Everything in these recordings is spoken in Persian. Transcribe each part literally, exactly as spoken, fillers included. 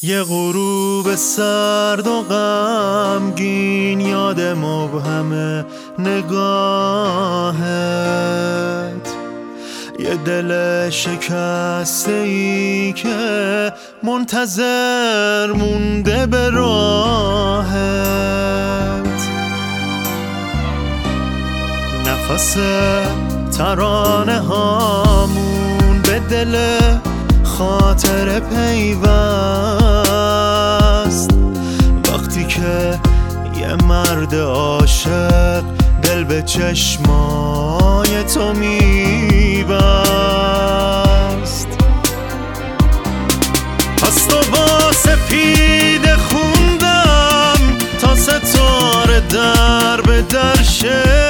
یه غروب سرد و غمگین یاد مبهم نگاهت، یه دل شکسته ای که منتظر مونده به راهت، نفس ترانه هامون به دل خاطر پیوست، وقتی که یه مرد عاشق دل به چشمای تو میبست. پس تو با سپیده خوندم تا ستاره در به در شه،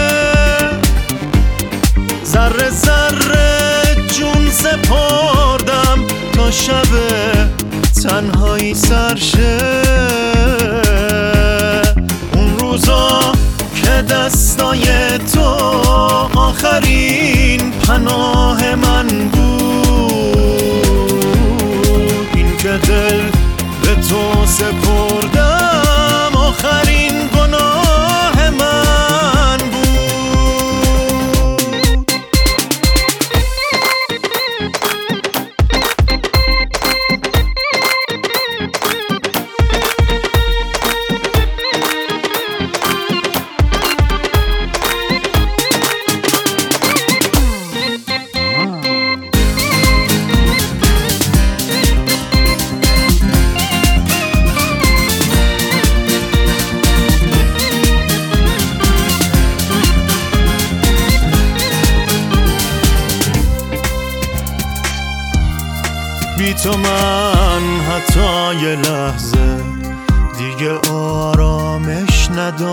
ذره ذره جون سپردم تا شب تنهایی سرشه. اون روزا که دستای تو آخرین پناه من بود، این که دل به تو سپردم آخرین گناه من بود. بی تو من حتی یه لحظه دیگه آرامش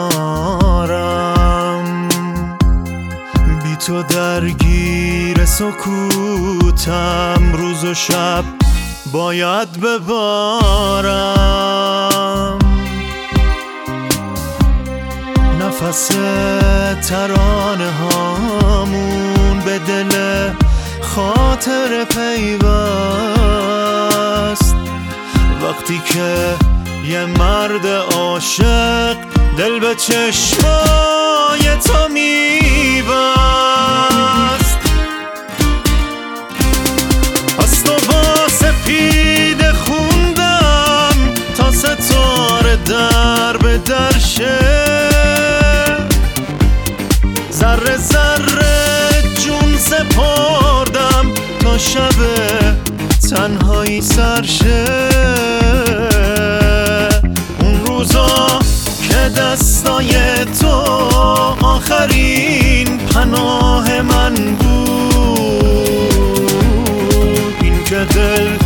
ندارم، بی تو درگیر سکوتم، روز و شب باید ببارم. نفس ترانه هامون به دل خاطر پیوست، وقتی که یه مرد عاشق دل به چشمای تو میبست. پس تو با سپیده خوندم تا ستاره در به در شه، ذره ذره جون سپردم تا شب تنهایی سرشه. اون روزا که دستای تو آخرین پناه من بود، این که دل